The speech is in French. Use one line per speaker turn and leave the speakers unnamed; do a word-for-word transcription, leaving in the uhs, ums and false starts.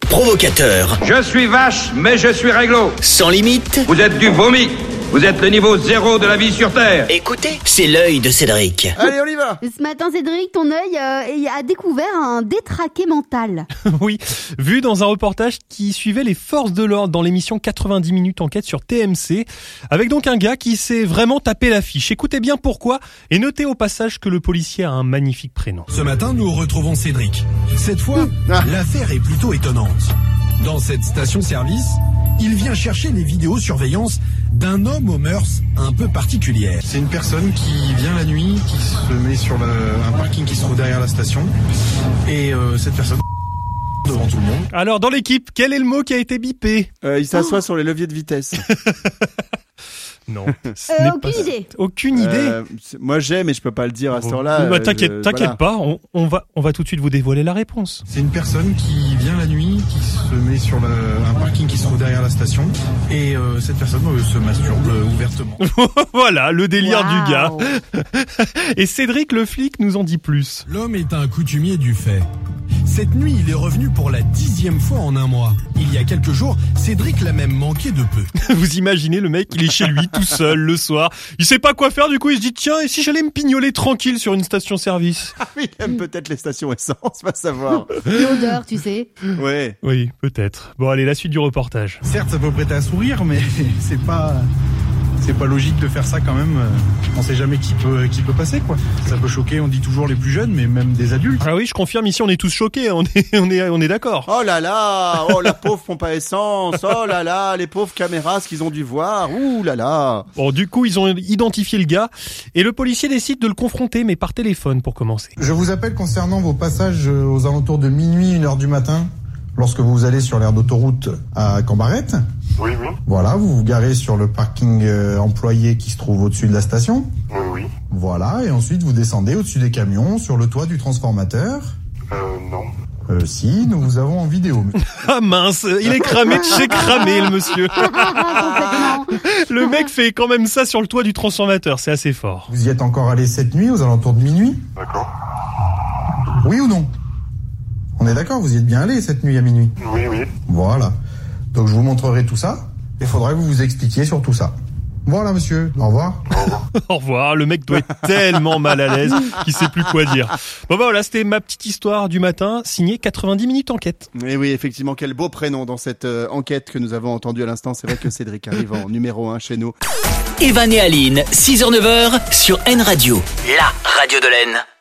provocateur.
Je suis vache, mais je suis réglo.
Sans limite.
Vous êtes du vomi. Vous êtes le niveau zéro de la vie sur Terre.
Écoutez, c'est l'œil de Cédric.
Allez, on y va.
Ce matin, Cédric, ton œil euh, a découvert un détraqué mental.
Oui, vu dans un reportage qui suivait les forces de l'ordre dans l'émission quatre-vingt-dix minutes enquête sur T M C, avec donc un gars qui s'est vraiment tapé l'affiche. Écoutez bien pourquoi, et notez au passage que le policier a un magnifique prénom.
Ce matin, nous retrouvons Cédric. Cette fois,
Ah.
l'affaire est plutôt étonnante. Dans cette station-service, il vient chercher les vidéosurveillances d'un homme aux mœurs un peu particulières.
C'est une personne qui vient la nuit, qui se met sur le, un parking qui se trouve derrière la station. Et euh, cette personne devant tout le monde.
Alors dans l'équipe, quel est le mot qui a été bipé?
Euh, il s'assoit sur les leviers de vitesse.
Non, ce
Euh,
n'est
aucune
pas ça.
idée.
Aucune idée.
Euh, c'est- moi j'ai, mais je peux pas le dire à cette heure-là.
Bah,
euh,
t'inquiète,
je-
t'inquiète
voilà.
pas, on, on va, on va tout de suite vous dévoiler la réponse.
C'est une personne qui vient la nuit, qui se met sur le, un parking qui se trouve derrière la station. Et euh, cette personne euh, se masturbe euh, ouvertement.
Voilà, le délire
Waouh.
du gars. Et Cédric le flic nous en dit plus.
L'homme est un coutumier du fait. Cette nuit, il est revenu pour la dixième fois en un mois. Il y a quelques jours, Cédric l'a même manqué de peu.
Vous imaginez le mec, il est chez lui tout seul le soir. Il sait pas quoi faire, du coup il se dit tiens, et si j'allais me pignoler tranquille sur une station-service?
Ah oui, il aime peut-être les stations essence, va savoir.
L'odeur, tu sais.
Ouais.
Oui, peut-être. Bon allez, la suite du reportage.
Certes, ça peut prêter à sourire, mais c'est pas... C'est pas logique de faire ça quand même. On sait jamais qui peut, qui peut passer, quoi. Ça peut choquer, on dit toujours les plus jeunes, mais même des adultes.
Ah oui, je confirme, ici on est tous choqués, on est, on est, on est d'accord.
Oh là là, oh la pauvre pompe à essence, oh là là, les pauvres caméras, ce qu'ils ont dû voir, ouh là là.
Bon, du coup, ils ont identifié le gars, et le policier décide de le confronter, mais par téléphone pour commencer.
Je vous appelle concernant vos passages aux alentours de minuit, une heure du matin, lorsque vous allez sur l'aire d'autoroute à Cambarette.
Oui, oui,
Voilà, vous vous garez sur le parking euh, employé qui se trouve au-dessus de la station.
oui, oui.
Voilà, et ensuite vous descendez au-dessus des camions, sur le toit du transformateur.
Euh, non.
Euh, si, nous vous avons en vidéo.
Ah mince, il est cramé de chez cramé, le monsieur.
Complètement.
Le mec fait quand même ça sur le toit du transformateur, c'est assez fort.
Vous y êtes encore allé cette nuit, aux alentours de minuit?
D'accord.
Oui ou non? On est d'accord, vous y êtes bien allé cette nuit à minuit?
Oui, oui.
Voilà. Donc je vous montrerai tout ça, et il faudrait que vous vous expliquiez sur tout ça. Voilà monsieur, au revoir.
Au revoir, le mec doit être tellement mal à l'aise qu'il sait plus quoi dire. Bon bah voilà, c'était ma petite histoire du matin, signée quatre-vingt-dix minutes enquête.
Et oui, effectivement, quel beau prénom dans cette euh, enquête que nous avons entendue à l'instant. C'est vrai que Cédric arrive en numéro un chez nous.
Evan et Aline, six heures neuf heures sur N Radio, la radio de l'Aisne.